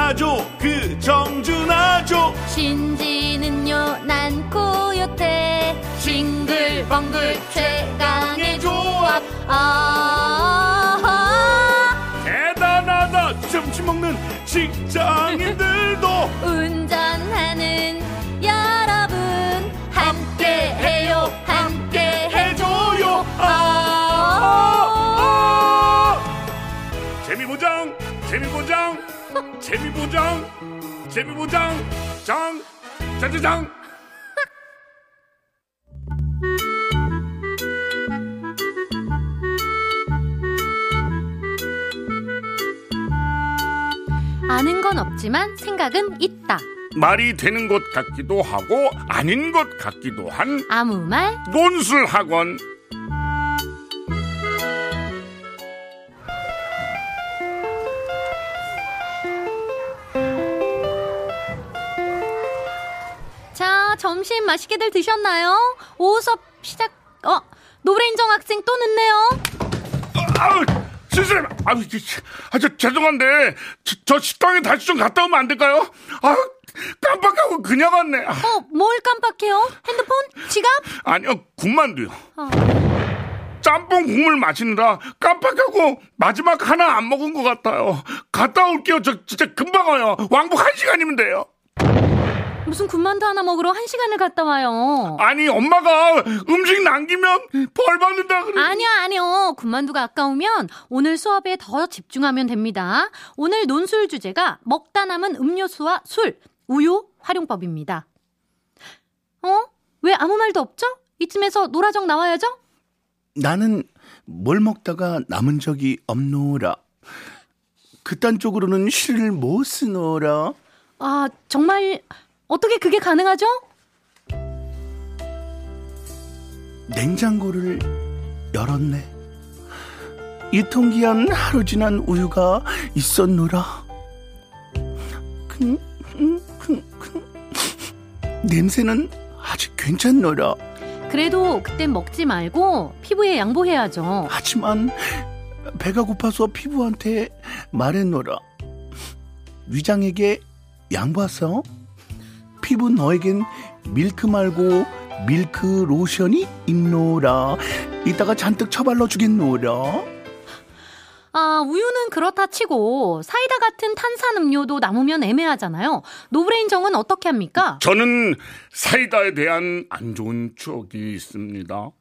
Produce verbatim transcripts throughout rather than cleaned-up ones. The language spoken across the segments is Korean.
나죠 그 정준하죠. 신지는요 난 코요태. 싱글벙글 최강의 조합. 아 대단하다. 점심 먹는 직장인들도 운전하는 여러분 함께해요 함께해줘요. 아 재미보장 재미보장 재미보장 재미보장 장 짜자장. 아는 건 없지만 생각은 있다. 말이 되는 것 같기도 하고 아닌 것 같기도 한 아무 말 논술학원. 자, 점심 맛있게들 드셨나요? 오후 수업 시작. 어, 노브레인정 학생 또 늦네요. 아우, 선생님, 아우, 아, 저 죄송한데 저, 저 식당에 다시 좀 갔다 오면 안 될까요? 아, 깜빡하고 그냥 왔네. 어, 뭘 깜빡해요? 핸드폰? 지갑? 아니요, 군만두요. 어. 짬뽕 국물 마시느라 깜빡하고 마지막 하나 안 먹은 것 같아요. 갔다 올게요. 저 진짜 금방 와요. 왕복 한 시간이면 돼요. 무슨 군만두 하나 먹으러 한 시간을 갔다 와요. 아니, 엄마가 음식 남기면 벌 받는다 그래. 아니요, 아니요. 군만두가 아까우면 오늘 수업에 더 집중하면 됩니다. 오늘 논술 주제가 먹다 남은 음료수와 술, 우유 활용법입니다. 어? 왜 아무 말도 없죠? 이쯤에서 노라정 나와야죠? 나는 뭘 먹다가 남은 적이 없노라. 그딴 쪽으로는 시를 못 쓰노라. 아, 정말 어떻게 그게 가능하죠? 냉장고를 열었네. 유통기한 하루 지난 우유가 있었노라. 킁, 킁, 킁, 킁. 냄새는 아직 괜찮노라. 그래도 그땐 먹지 말고 피부에 양보해야죠. 하지만 배가 고파서 피부한테 말했노라. 위장에게 양보하소. 피부 너에겐 밀크 말고 밀크 로션이 있노라. 이따가 잔뜩 처발라 주겠노라. 아, 우유는 그렇다 치고 사이다 같은 탄산음료도 남으면 애매하잖아요. 노브레인정은 어떻게 합니까? 저는 사이다에 대한 안 좋은 추억이 있습니다.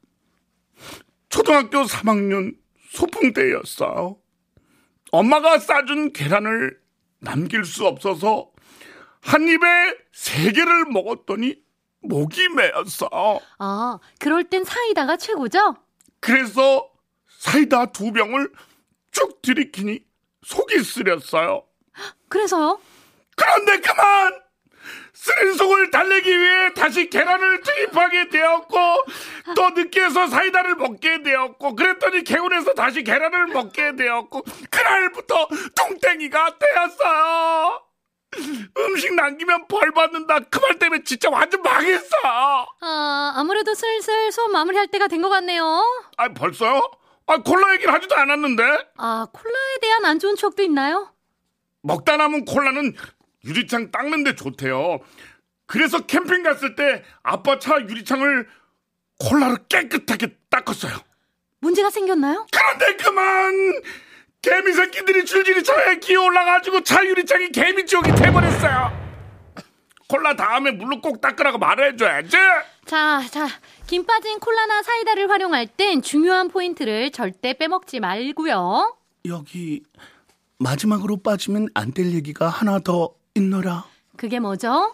초등학교 삼 학년 소풍 때였어요. 엄마가 싸준 계란을 남길 수 없어서 한 입에 세 개를 먹었더니 목이 메었어. 아, 그럴 땐 사이다가 최고죠? 그래서 사이다 두 병을 쭉 들이키니 속이 쓰렸어요. 그래서요? 그런데 그만! 쓰린 속을 달래기 위해 다시 계란을 투입하게 되었고 또 느끼해서 사이다를 먹게 되었고 그랬더니 개운해서 다시 계란을 먹게 되었고 그날부터 뚱땡이가 되었어요. 음식 남기면 벌 받는다. 그 말 때문에 진짜 완전 망했어. 아, 아무래도 슬슬 수업 마무리할 때가 된 것 같네요. 아, 벌써요? 아, 콜라 얘기를 하지도 않았는데. 아, 콜라에 대한 안 좋은 추억도 있나요? 먹다 남은 콜라는 유리창 닦는데 좋대요. 그래서 캠핑 갔을 때 아빠 차 유리창을 콜라로 깨끗하게 닦았어요. 문제가 생겼나요? 그런데 그만! 개미 새끼들이 줄줄이 차에 기어 올라가지고 차 유리창이 개미 지옥이 돼버렸어요. 콜라 다음에 물로 꼭 닦으라고 말해줘야지. 자, 자, 김 빠진 콜라나 사이다를 활용할 땐 중요한 포인트를 절대 빼먹지 말고요. 여기 마지막으로 빠지면 안 될 얘기가 하나 더 있노라. 그게 뭐죠?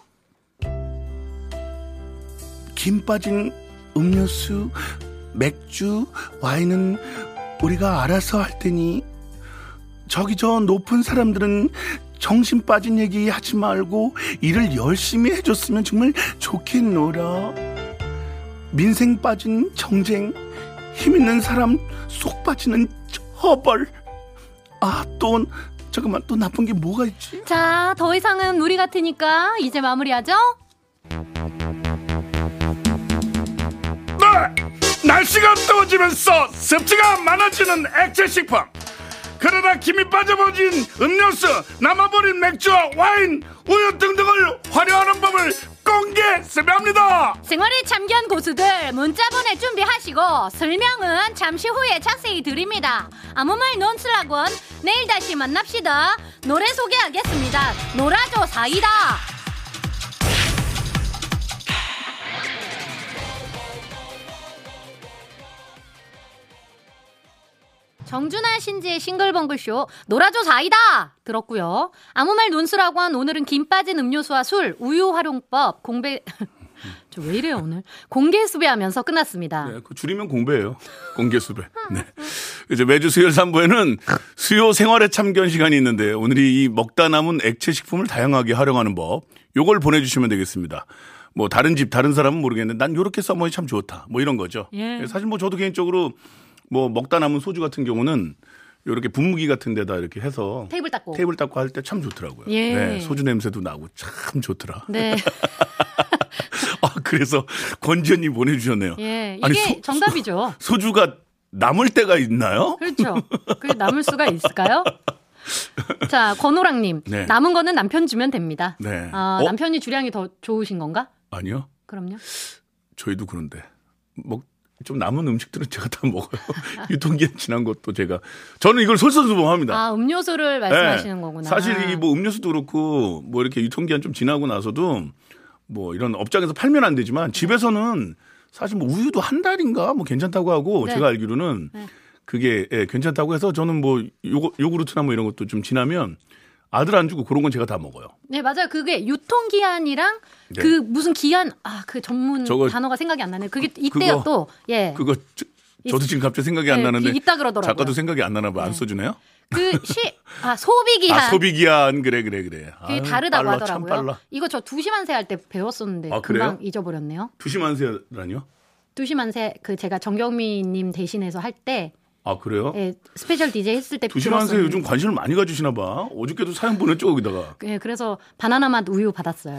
김 빠진 음료수, 맥주, 와인은 우리가 알아서 할 테니 저기 저 높은 사람들은 정신 빠진 얘기 하지 말고 일을 열심히 해줬으면 정말 좋겠노라. 민생 빠진 정쟁, 힘 있는 사람 속 빠지는 처벌. 아, 또 잠깐만, 또 나쁜 게 뭐가 있지? 자, 더 이상은 우리 같으니까 이제 마무리하죠? 네! 날씨가 더워지면서 습지가 많아지는 액체 식품 그러다 김이 빠져버린 음료수, 남아버린 맥주와 와인, 우유 등등을 활용하는 법을 공개 수배합니다. 생활에 참견 고수들 문자 보낼 준비하시고 설명은 잠시 후에 자세히 드립니다. 아무 말 논술학원 내일 다시 만납시다. 노래 소개하겠습니다. 놀아줘 사이다. 정준하 신지의 싱글벙글쇼 놀아줘 사이다 들었고요. 아무 말 논술학원 오늘은 김 빠진 음료수와 술, 우유 활용법 공배 저 왜 이래요 오늘 공개 수배하면서 끝났습니다. 네, 그 줄이면 공배예요. 공개 수배. 네. 이제 매주 수요일 삼 부에는 수요 생활에 참견 시간이 있는데 오늘이 이 먹다 남은 액체 식품을 다양하게 활용하는 법 요걸 보내주시면 되겠습니다. 뭐 다른 집 다른 사람은 모르겠는데 난 요렇게 써먹으니 참 좋다. 뭐 이런 거죠. 예. 사실 뭐 저도 개인적으로 뭐 먹다 남은 소주 같은 경우는 이렇게 분무기 같은 데다 이렇게 해서 테이블 닦고 테이블 닦고 할 때 참 좋더라고요. 예. 네, 소주 냄새도 나고 참 좋더라. 네. 아, 그래서 권지현님 보내주셨네요. 예, 이게 아니, 소, 정답이죠. 소, 소주가 남을 때가 있나요? 그렇죠. 그게 남을 수가 있을까요? 자, 권호랑님. 네. 남은 거는 남편 주면 됩니다. 네. 아, 어? 남편이 주량이 더 좋으신 건가? 아니요. 그럼요. 저희도 그런데 뭐 좀 남은 음식들은 제가 다 먹어요. 유통기한 지난 것도 제가 저는 이걸 솔선수범합니다. 아, 음료수를 말씀하시는 네. 거구나. 사실 이 뭐 음료수도 그렇고 뭐 이렇게 유통기한 좀 지나고 나서도 뭐 이런 업장에서 팔면 안 되지만 집에서는 사실 뭐 우유도 한 달인가 뭐 괜찮다고 하고 네. 제가 알기로는 네. 그게 예, 괜찮다고 해서 저는 뭐 요거, 요구르트나 뭐 이런 것도 좀 지나면 아들 안 주고 그런 건 제가 다 먹어요. 네, 맞아요. 그게 유통기한이랑 네. 그 무슨 기한, 아, 그 전문 저거, 단어가 생각이 안 나네. 그게 이때요 그거, 또, 예. 그거 저, 저도 지금 갑자기 생각이 안 네, 나는데 있다 그러더라고요. 작가도 생각이 안 나나 봐. 안 네. 써주네요. 그 시, 아, 소비기한. 아, 소비기한 그래 그래 그래. 그게 아유, 다르다고 빨라, 하더라고요. 참 빨라. 이거 저 두시만세 할 때 배웠었는데 아, 금방 그래요? 잊어버렸네요. 두시만세라니요? 두시만세 그 제가 정경미님 대신해서 할 때 아 그래요? 예, 스페셜 디제이 했을 때 두시만세 들었었는데. 요즘 관심을 많이 가지시나 봐. 어저께도 사연 보냈죠 거기다가. 예, 그래서 바나나 맛 우유 받았어요.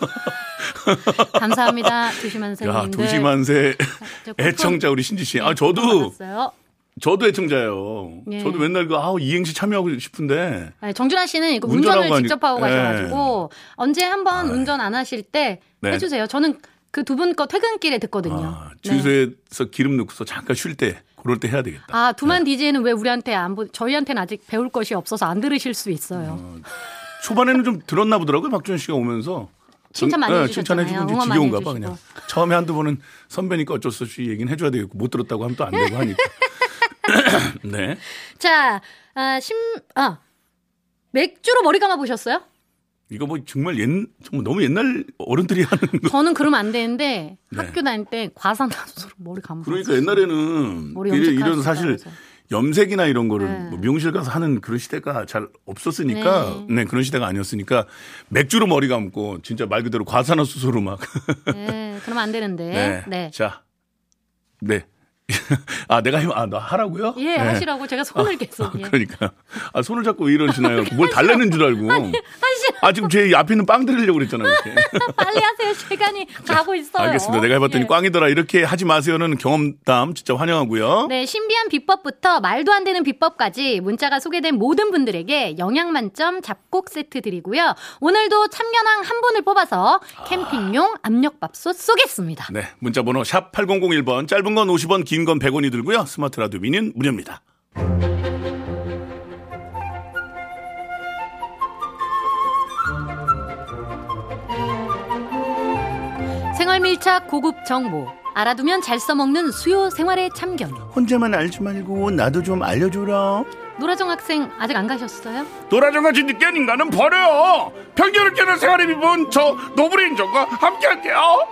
감사합니다, 두시만세님들. 야 두시만세 저 쿠폰- 애청자 우리 신지 씨. 네, 아 저도 쿠폰 받았어요. 저도 애청자예요. 예. 저도 맨날 그 아우 이행시 참여하고 싶은데. 아니, 정준하 씨는 이거 운전하고 운전을 직접 하고 하니- 가셔가지고 언제 한번 아이. 운전 안 하실 때 네. 해주세요. 저는 그 두 분 거 퇴근길에 듣거든요. 아, 네. 주유소에서 기름 넣고서 잠깐 쉴 때 그럴 때 해야 되겠다. 아, 두만 디제이는 왜 우리한테 안 보, 저희한테는 아직 배울 것이 없어서 안 들으실 수 있어요. 어, 초반에는 좀 들었나 보더라고요. 박준현 씨가 오면서. 칭찬 많이 네, 해주셨잖아요. 칭찬해주고 이제 응원 많이 지겨운가 봐 해주시고. 그냥. 처음에 한두 번은 선배니까 어쩔 수 없이 얘기는 해줘야 되겠고 못 들었다고 하면 또 안 되고 하니까. 네. 자, 아, 심, 아, 맥주로 머리 감아 보셨어요? 이거 뭐 정말 옛, 정말 너무 옛날 어른들이 하는 거. 저는 그러면 안 되는데 네. 학교 다닐 때 과산화수소로 머리 감아. 그러니까 옛날에는 머리 이래- 염색할 이런 수 사실 있다고 해서. 염색이나 이런 거를 네. 뭐 미용실 가서 하는 그런 시대가 잘 없었으니까 네. 그런 시대가 아니었으니까 맥주로 머리 감고 진짜 말 그대로 과산화수소로 막. 네, 그러면 안 되는데. 네. 네. 자, 네. 아 내가 아 나 하라고요? 예, 네. 하시라고 제가 손을 아, 계속. 예. 그러니까 아 손을 잡고 왜 이러시나요? 뭘 달래는 줄 알고. 하시라. 아 지금 제 앞에 있는 빵 드리려고 그랬잖아요. 이렇게. 빨리 하세요. 시간이 가고 있어요. 알겠습니다. 내가 해봤더니 예. 꽝이더라. 이렇게 하지 마세요는 경험담 진짜 환영하고요. 네, 신비한 비법부터 말도 안 되는 비법까지 문자가 소개된 모든 분들에게 영양 만점 잡곡 세트 드리고요. 오늘도 참견왕 한 분을 뽑아서 캠핑용 압력밥솥 쏘겠습니다. 네, 문자번호 샵 팔공공일 번, 짧은 건 오십 원, 긴 건 백 원이 들고요. 스마트 라디오 미니는 무료입니다. 생활 밀착 고급 정보 알아두면 잘 써먹는 수요 생활의 참견. 혼자만 알지 말고 나도 좀 알려줘라. 노라정 학생 아직 안 가셨어요? 노라정같이 늦게 인간은 버려요. 편견을 깨는 생활의 비번 저 노브레인저가 함께할게요.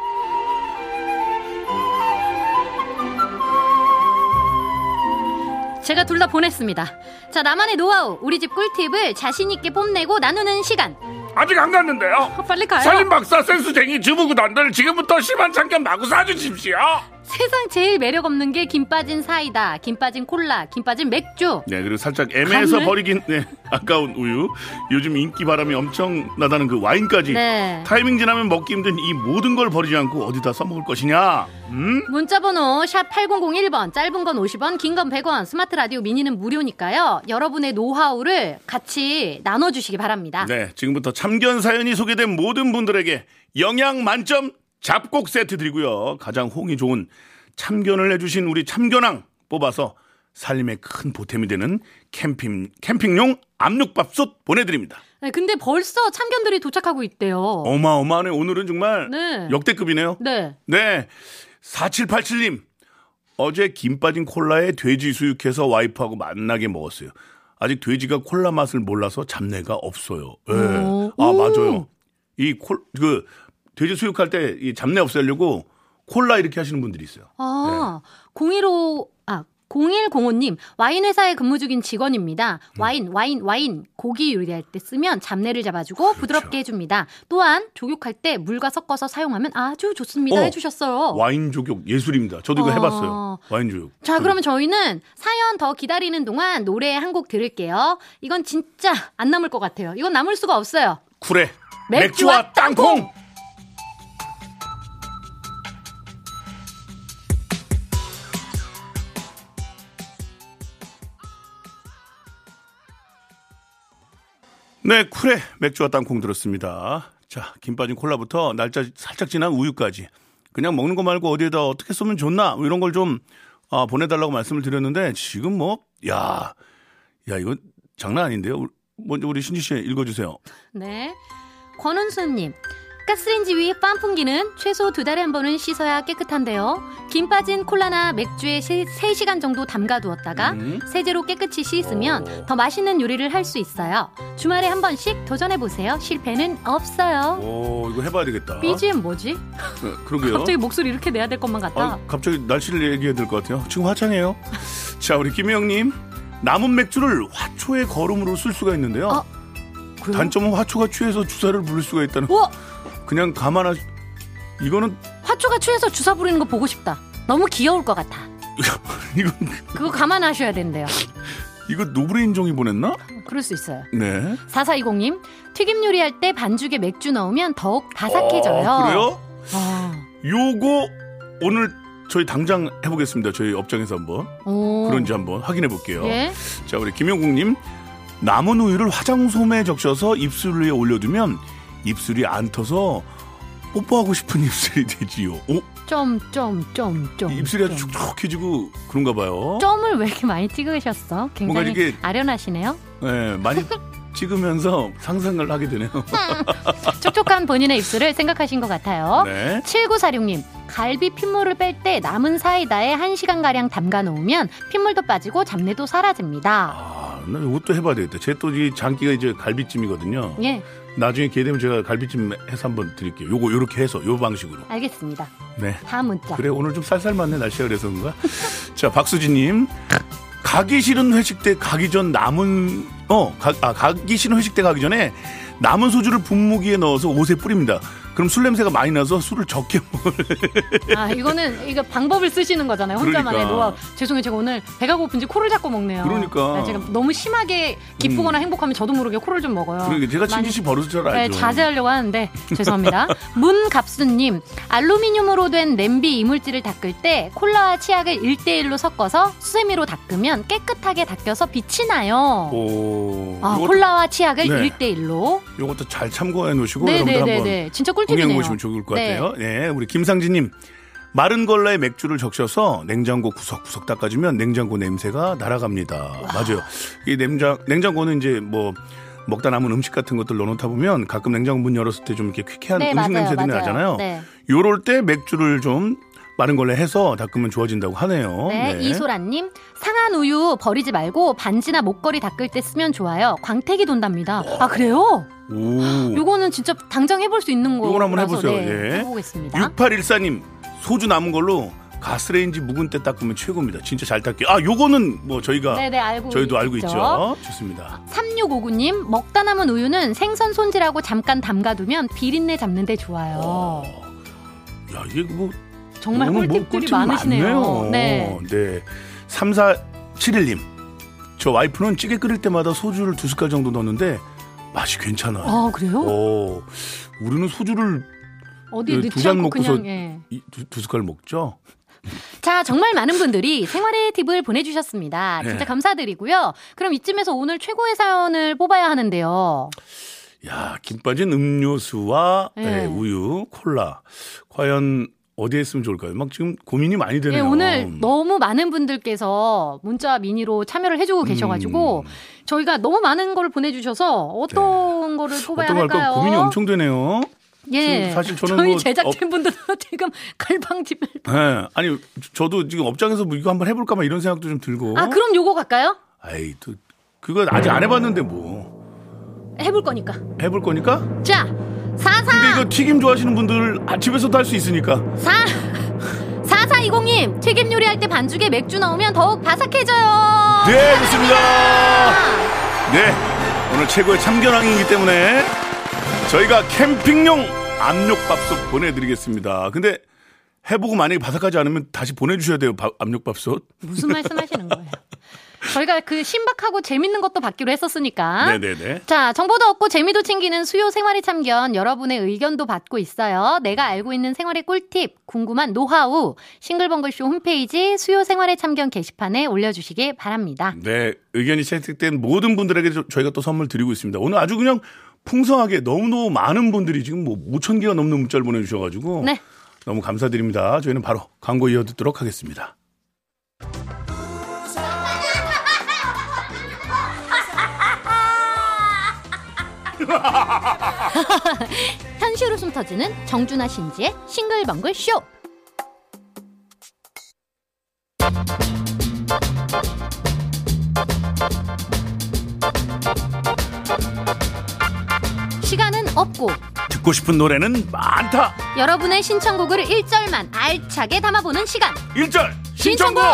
제가 둘 다 보냈습니다. 자, 나만의 노하우, 우리 집 꿀팁을 자신있게 뽐내고 나누는 시간. 아직 안 갔는데요. 어, 빨리 가요. 살림박사 센스쟁이 주부구단들 지금부터 심한 참견 마구 사주십시오. 세상 제일 매력 없는 게 김 빠진 사이다, 김 빠진 콜라, 김 빠진 맥주. 네, 그리고 살짝 애매해서 간을? 버리긴 네, 아까운 우유. 요즘 인기 바람이 엄청 나다는 그 와인까지. 네. 타이밍 지나면 먹기 힘든 이 모든 걸 버리지 않고 어디다 써먹을 것이냐? 음? 문자번호 샵 팔공공일 번, 짧은 건 오십 원, 긴 건 백 원, 스마트 라디오 미니는 무료니까요. 여러분의 노하우를 같이 나눠주시기 바랍니다. 네, 지금부터 참견 사연이 소개된 모든 분들에게 영양 만점 잡곡 세트 드리고요. 가장 호응이 좋은 참견을 해주신 우리 참견왕 뽑아서 살림에 큰 보탬이 되는 캠핑, 캠핑용 압력밥솥 보내드립니다. 네, 근데 벌써 참견들이 도착하고 있대요. 어마어마하네. 오늘은 정말 네. 역대급이네요. 네. 네. 사칠팔칠 님. 어제 김 빠진 콜라에 돼지 수육해서 와이프하고 만나게 먹었어요. 아직 돼지가 콜라 맛을 몰라서 잡내가 없어요. 네. 오. 아, 오. 맞아요. 이 콜, 그, 돼지 수육할 때 이 잡내 없애려고 콜라 이렇게 하시는 분들이 있어요. 아, 공일오, 아, 공일공오 님, 와인 회사에 근무 중인 직원입니다. 와인, 와인, 와인, 고기 요리할 때 쓰면 잡내를 잡아주고 그렇죠. 부드럽게 해줍니다. 또한 조격할 때 물과 섞어서 사용하면 아주 좋습니다. 어, 해주셨어요. 와인 조격 예술입니다. 저도 이거 어. 해봤어요. 와인 조격. 자, 그러면 저희는 사연 더 기다리는 동안 노래 한 곡 들을게요. 이건 진짜 안 남을 것 같아요. 이건 남을 수가 없어요. 쿨의 맥주와 맥주와 땅콩. 네, 쿨의 맥주와 땅콩 들었습니다. 자, 김 빠진 콜라부터 날짜 살짝 지난 우유까지 그냥 먹는 거 말고 어디에다 어떻게 쓰면 좋나 뭐 이런 걸 좀 아, 보내달라고 말씀을 드렸는데 지금 뭐, 야, 야 이거 장난 아닌데요. 먼저 우리 신지 씨 읽어주세요. 네. 권은수님. 가스레인지 위 빤풍기는 최소 두 달에 한 번은 씻어야 깨끗한데요. 김 빠진 콜라나 맥주에 세 시간 정도 담가두었다가 음. 세제로 깨끗이 씻으면 오. 더 맛있는 요리를 할 수 있어요. 주말에 한 번씩 도전해보세요. 실패는 없어요. 오, 이거 해봐야 되겠다. 비지엠 뭐지? 네, 그러게요. 갑자기 목소리 이렇게 내야 될 것만 같다. 아, 갑자기 날씨를 얘기해야 될 것 같아요. 지금 화창해요. 자, 우리 김혜영님. 남은 맥주를 화초의 거름으로 쓸 수가 있는데요. 어? 그래요? 단점은 화초가 취해서 주사를 부를 수가 있다는. 우와! 그냥 가만하. 이거는 화초가 취해서 주사 부리는 거 보고 싶다. 너무 귀여울 것 같아. 이건 그거 감안하셔야 된대요. 이거 노브레인종이 보냈나? 그럴 수 있어요. 네. 사사이공 님, 튀김 요리할 때 반죽에 맥주 넣으면 더욱 바삭해져요. 어, 그래요? 아. 요거 오늘 저희 당장 해보겠습니다. 저희 업장에서 한번 오. 그런지 한번 확인해 볼게요. 예? 자, 우리 김용국님. 남은 우유를 화장솜에 적셔서 입술 위에 올려두면 입술이 안 터서 뽀뽀하고 싶은 입술이 되지요. 오? 점, 점, 점, 점. 입술이 아주 점. 촉촉해지고 그런가 봐요. 점을 왜 이렇게 많이 찍으셨어? 뭔가 굉장히 이게- 아련하시네요. 네, 많이 찍으면서 상상을 하게 되네요. 촉촉한 본인의 입술을 생각하신 것 같아요. 네. 칠구사육 님, 갈비 핏물을 뺄 때 남은 사이다에 한 시간가량 담가 놓으면 핏물도 빠지고 잡내도 사라집니다. 아, 나 이것도 해봐야 되겠다. 제 또 이 장기가 이제 갈비찜이거든요. 예, 나중에 기회 되면 제가 갈비찜 해서 한번 드릴게요. 요거 요렇게 해서 요 방식으로. 알겠습니다. 네. 다음 문자. 그래, 오늘 좀 쌀쌀 맞네. 날씨가 그래서 그런가? 자, 박수진님. 가기 싫은 회식 때 가기 전 남은, 어, 가, 아, 가기 싫은 회식 때 가기 전에 남은 소주를 분무기에 넣어서 옷에 뿌립니다. 그럼 술 냄새가 많이 나서 술을 적게 먹을. 아, 이거는 이거 방법을 쓰시는 거잖아요. 혼자만의 그러니까. 노하우. 죄송해요. 제가 오늘 배가 고픈지 코를 잡고 먹네요. 그러니까. 네, 제가 너무 심하게 기쁘거나 행복하면 저도 모르게 코를 좀 먹어요. 그러니까 제가 많이- 신지 씨 버릇을 잘 네, 알죠. 자제하려고 하는데 죄송합니다. 문갑수님, 알루미늄으로 된 냄비 이물질을 닦을 때 콜라와 치약을 일 대일로 섞어서 수세미로 닦으면 깨끗하게 닦여서 빛이 나요. 오. 아, 요것도, 콜라와 치약을 네. 일 대일로. 요것도 잘 참고해 놓으시고 여러분들 한번 네네네네. 진짜 응용해 꿀팁이네요. 보시면 좋을 것 네. 같아요. 네, 우리 김상진님. 마른 걸러에 맥주를 적셔서 냉장고 구석구석 닦아주면 냉장고 냄새가 날아갑니다. 맞아요. 이 냉장, 냉장고는 이제 뭐 먹다 남은 음식 같은 것들 넣어놓다 보면 가끔 냉장고 문 열었을 때 좀 이렇게 퀴퀴한 네, 음식 맞아요, 냄새들이 맞아요. 나잖아요. 네. 요럴 때 맥주를 좀 마른 걸러 해서 닦으면 좋아진다고 하네요. 네, 이소라님, 상한 우유 버리지 말고 반지나 목걸이 닦을 때 쓰면 좋아요. 광택이 돈답니다. 아, 그래요? 오. 요거는 진짜 당장 해볼 수 있는 거라서 요건 한번 해보세요. 네, 예. 해보겠습니다. 육팔일사님. 소주 남은 걸로 가스레인지 묵은 때 닦으면 최고입니다. 진짜 잘 닦게요. 아, 요거는 뭐 저희가 네네, 알고 저희도 알고 있죠. 있죠. 좋습니다. 삼육오구님, 먹다 남은 우유는 생선 손질하고 잠깐 담가두면 비린내 잡는 데 좋아요. 야, 이게 뭐 정말 오늘 뭐 꿀팁들이 꿀팁이 많으시네요. 많네요. 네. 네. 삼사칠일 님. 저 와이프는 찌개 끓일 때마다 소주를 두 숟갈 정도 넣는데 맛이 괜찮아요. 아, 그래요? 오, 우리는 소주를 어디 넣지 두 잔 않고 먹고서 그냥 예. 이, 두, 두 숟갈 먹죠. 자, 정말 많은 분들이 생활의 팁을 보내주셨습니다. 진짜 네. 감사드리고요. 그럼 이쯤에서 오늘 최고의 사연을 뽑아야 하는데요. 야, 김 빠진 음료수와 네. 네, 우유, 콜라. 과연 어디에 했으면 좋을까요? 막 지금 고민이 많이 예, 되네요. 오늘 너무 많은 분들께서 문자 미니로 참여를 해주고 계셔가지고 음. 저희가 너무 많은 걸 보내주셔서 어떤 거를 뽑아야 어떤 거 할까 할까요? 고민이 엄청 되네요. 예, 지금 사실 저는 저희 뭐 제작진분들은 지금 갈방집을 네, 아니 저도 지금 업장에서 뭐 이거 한번 해볼까 막 이런 생각도 좀 들고. 아, 그럼 요거 갈까요? 아이, 또 그거 아직 안 해봤는데 뭐 해볼 거니까. 해볼 거니까. 자, 사사 근데 이거 튀김 좋아하시는 분들 아, 집에서도 할 수 있으니까. 사 사사이공 님 튀김 요리할 때 반죽에 맥주 넣으면 더욱 바삭해져요. 네, 좋습니다. 네, 오늘 최고의 참견왕이기 때문에 저희가 캠핑용 압력밥솥 보내드리겠습니다. 근데 해보고 만약에 바삭하지 않으면 다시 보내주셔야 돼요. 밥, 압력밥솥. 무슨 말씀하시는 거예요? 저희가 그 신박하고 재밌는 것도 받기로 했었으니까. 네네네. 자, 정보도 얻고 재미도 챙기는 수요 생활의 참견, 여러분의 의견도 받고 있어요. 내가 알고 있는 생활의 꿀팁, 궁금한 노하우, 싱글벙글쇼 홈페이지 수요 생활의 참견 게시판에 올려주시기 바랍니다. 네, 의견이 채택된 모든 분들에게 저- 저희가 또 선물 드리고 있습니다. 오늘 아주 그냥 풍성하게 너무너무 많은 분들이 지금 뭐 오천 개가 넘는 문자를 보내주셔가지고 네. 너무 감사드립니다. 저희는 바로 광고 이어듣도록 하겠습니다. 현실 웃음 터지는 정준하 신지의 싱글벙글쇼. 시간은 없고 듣고 싶은 노래는 많다. 여러분의 신청곡을 일 절만 알차게 담아보는 시간. 일 절 신청곡.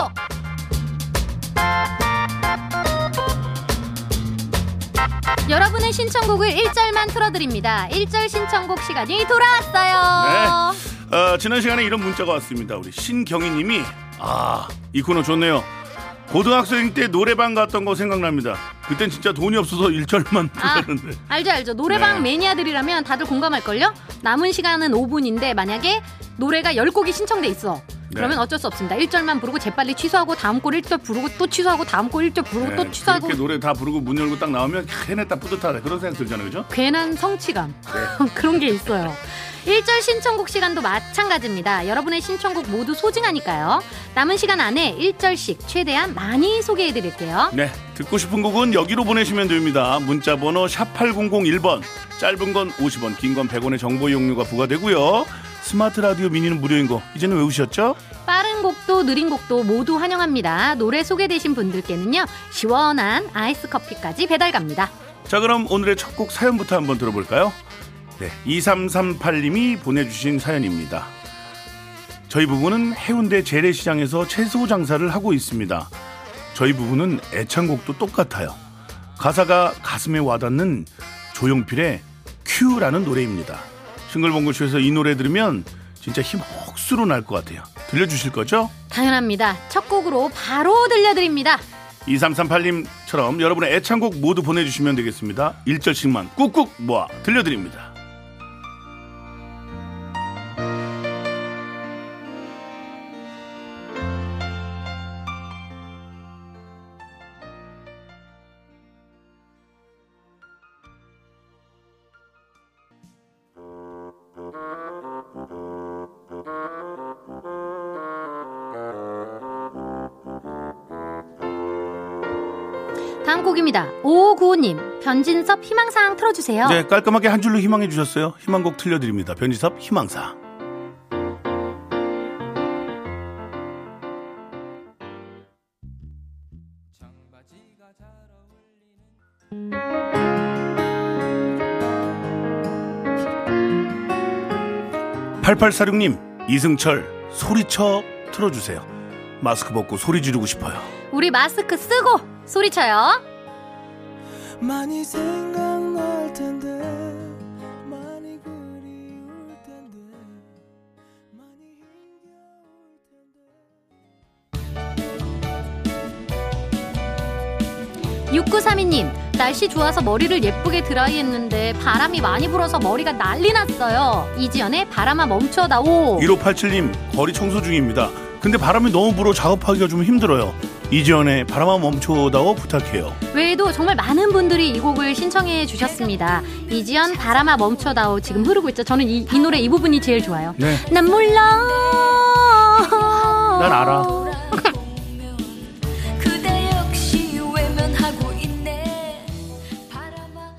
여러분의 신청곡을 일 절만 틀어드립니다. 일 절 신청곡 시간이 돌아왔어요. 네. 어, 지난 시간에 이런 문자가 왔습니다. 우리 신경희 님이 아, 이 코너 좋네요. 고등학생 때 노래방 갔던 거 생각납니다. 그땐 진짜 돈이 없어서 일 절만 아, 불렀는데. 알죠 알죠. 노래방 네. 매니아들이라면 다들 공감할걸요? 남은 시간은 오 분인데 만약에 노래가 열 곡이 신청돼 있어. 그러면 네. 어쩔 수 없습니다. 일 절만 부르고 재빨리 취소하고 다음 곡 일 절 부르고 또 취소하고 다음 곡 일 절 부르고 네, 또 취소하고. 그렇게 노래 다 부르고 문 열고 딱 나오면 해냈다 뿌듯하다 그런 생각 들잖아요. 그죠? 괜한 성취감. 네. 그런 게 있어요. 일 절 신청곡 시간도 마찬가지입니다. 여러분의 신청곡 모두 소중하니까요. 남은 시간 안에 일 절씩 최대한 많이 소개해드릴게요. 네, 듣고 싶은 곡은 여기로 보내시면 됩니다. 문자 번호 샵 팔공공일 번, 짧은 건 오십 원, 긴 건 백 원의 정보 이용료가 부과되고요. 스마트 라디오 미니는 무료인 거 이제는 외우셨죠? 빠른 곡도 느린 곡도 모두 환영합니다. 노래 소개되신 분들께는요, 시원한 아이스 커피까지 배달 갑니다. 자, 그럼 오늘의 첫 곡 사연부터 한번 들어볼까요? 네, 이삼삼팔 님이 보내주신 사연입니다. 저희 부부는 해운대 재래시장에서 채소 장사를 하고 있습니다. 저희 부부는 애창곡도 똑같아요. 가사가 가슴에 와닿는 조용필의 큐라는 노래입니다. 싱글벙글쇼에서 이 노래 들으면 진짜 힘 억수로 날 것 같아요. 들려주실 거죠? 당연합니다. 첫 곡으로 바로 들려드립니다. 이삼삼팔 님처럼 여러분의 애창곡 모두 보내주시면 되겠습니다. 일 절씩만 꾹꾹 모아 들려드립니다. 다음 곡입니다. 오오구오 님, 변진섭 희망사항 틀어주세요. 네, 깔끔하게 한 줄로 희망해 주셨어요. 희망곡 틀려드립니다. 변지섭 희망사. 팔팔사육 님, 이승철 소리쳐 틀어주세요. 마스크 벗고 소리 지르고 싶어요. 우리 마스크 쓰고 소리쳐요. 많이 생각날 텐데 많이 그리울 텐데 많이 힘겨울 육구삼이 님, 날씨 좋아서 머리를 예쁘게 드라이했는데 바람이 많이 불어서 머리가 난리 났어요. 이지연의 바람아 멈춰다오. 일오팔칠 님, 거리 청소 중입니다. 근데 바람이 너무 불어 작업하기가 좀 힘들어요. 이지연의 바람아 멈춰다오 부탁해요. 외에도 정말 많은 분들이 이 곡을 신청해 주셨습니다. 이지연 바람아 멈춰다오 지금 흐르고 있죠. 저는 이, 이 노래 이 부분이 제일 좋아요. 네. 난 몰라. 난 알아. 그대 역시 외면하고 있네. 바람아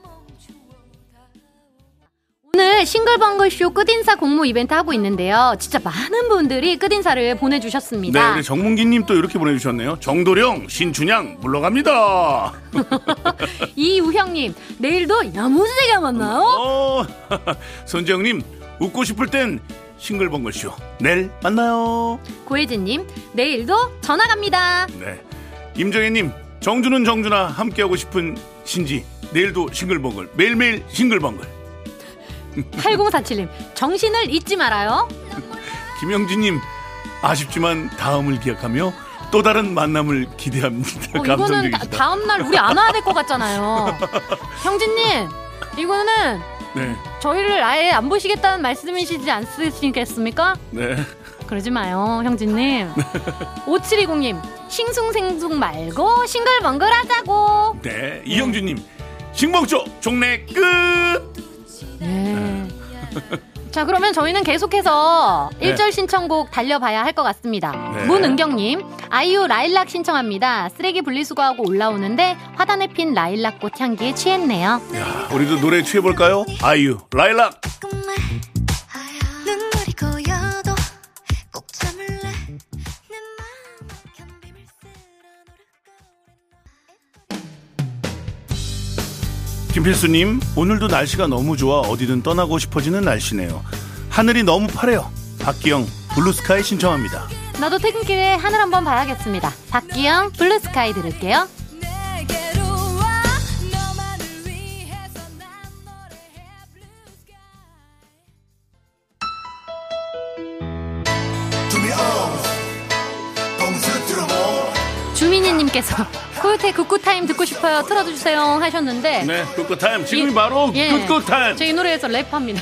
오늘 싱글벙글쇼 끝인사 공모 이벤트 하고 있는데요. 진짜 많은 분들이 끝인사를 보내주셨습니다. 네, 우리 정문기님 또 이렇게 보내주셨네요. 정도령, 신춘향 물러갑니다. 이우형님, 내일도 야무지게 만나요? 어, 손지영님, 웃고 싶을 땐 싱글벙글쇼 내일 만나요. 고혜진님, 내일도 전화 갑니다. 네, 임정혜님, 정주는 정준아 함께하고 싶은 신지 내일도 싱글벙글 매일매일 싱글벙글. 팔공사칠 님, 정신을 잊지 말아요. 김영진님, 아쉽지만 다음을 기약하며 또 다른 만남을 기대합니다. 어, 이거는 다, 다음날 우리 안 와야 될 것 같잖아요. 형진님, 이거는 네. 저희를 아예 안 보시겠다는 말씀이시지 않으시겠습니까? 네. 그러지 마요, 형진님. 오칠이공 님, 싱숭생숭 말고 싱글벙글 하자고. 네, 이영준님, 싱벙쇼 종례 끝. 네. 자, 그러면 저희는 계속해서 네. 일 절 신청곡 달려봐야 할 것 같습니다. 네. 문은경님, 아이유 라일락 신청합니다. 쓰레기 분리수거하고 올라오는데 화단에 핀 라일락꽃 향기에 취했네요. 야, 우리도 노래 취해볼까요? 아이유 라일락. 눈물이 고여도 꼭 참을래. 내 마음 견디밀 김필수님, 오늘도 날씨가 너무 좋아 어디든 떠나고 싶어지는 날씨네요. 하늘이 너무 파래요. 박기영 블루스카이 신청합니다. 나도 퇴근길에 하늘 한번 봐야겠습니다. 박기영 블루스카이 들을게요. 내게로 와 너만을 위해서 난 노래해 블루스카이. 주민희님께서 코요태 굿굿타임 듣고 싶어요, 틀어주세요 하셨는데, 네, 굿굿타임 지금이 이- 바로 예, 굿굿타임. 저 이 노래에서 랩합니다.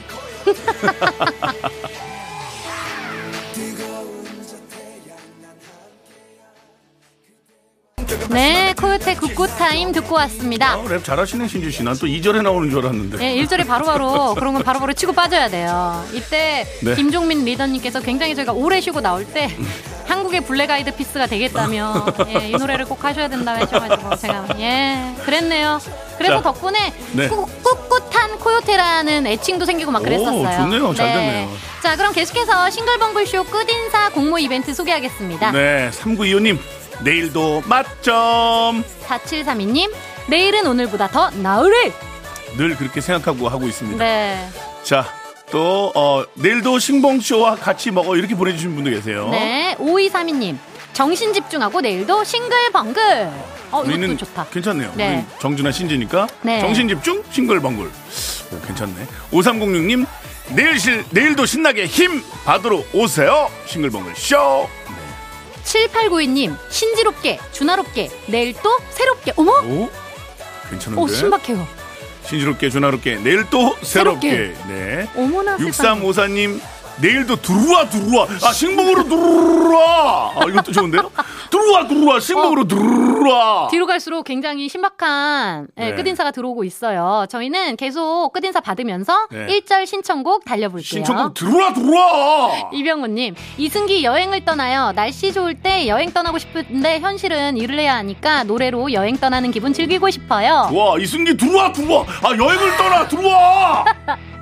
네, 코요태 굿굿타임 듣고 왔습니다. 어, 랩 잘하시네 신지씨. 난 또 이 절에 나오는 줄 알았는데. 네, 일 절에 바로바로 그런 건 바로바로 치고 빠져야 돼요. 이때 네. 김종민 리더님께서 굉장히 저희가 오래 쉬고 나올 때 한국의 블랙 아이드 피스가 되겠다며, 예, 이 노래를 꼭 하셔야 된다고 하셔가지고 제가 예 그랬네요. 그래서 자, 덕분에 네. 꾸, 꿋꿋한 코요테라는 애칭도 생기고 막 그랬었어요. 오, 좋네요. 잘 됐네요. 자, 그럼 계속해서 싱글벙글쇼 끝인사 공모 이벤트 소개하겠습니다. 네, 삼구이오님, 내일도 맛점. 사칠삼이 님, 내일은 오늘보다 더 나으리. 늘 그렇게 생각하고 하고 있습니다. 네. 자, 또 어, 내일도 싱벙쇼와 같이 먹어 이렇게 보내주신 분도 계세요. 네, 오이삼이 님, 정신 집중하고 내일도 싱글벙글. 어, 이것도 우리는 좋다. 괜찮네요. 네. 우리 정준하 신지니까 네. 정신 집중 싱글벙글. 오, 괜찮네. 오삼공육님, 내일 실 내일도 신나게 힘 받으러 오세요. 싱글벙글 쇼. 칠팔구이 님, 신지롭게 준하롭게 내일 또 새롭게. 어머, 오, 괜찮은데. 오, 신박해요. 신지롭게 준하롭게 내일 또 새롭게. 새롭게. 네. 어머나 세상에. 육삼오사님, 내일도 들어와 들어와. 아, 신봉으로 들어와. 아, 이것도 좋은데요? 들어와 들어와. 신봉으로 어. 들어와. 뒤로 갈수록 굉장히 신박한 예, 네. 끝인사가 들어오고 있어요. 저희는 계속 끝인사 받으면서 네. 일 절 신청곡 달려볼게요. 신청곡 들어와 들어와. 이병훈님, 이승기 여행을 떠나요. 날씨 좋을 때 여행 떠나고 싶은데 현실은 일을 해야 하니까 노래로 여행 떠나는 기분 즐기고 싶어요. 와, 이승기 들어와 들어와. 아, 여행을 떠나 들어와.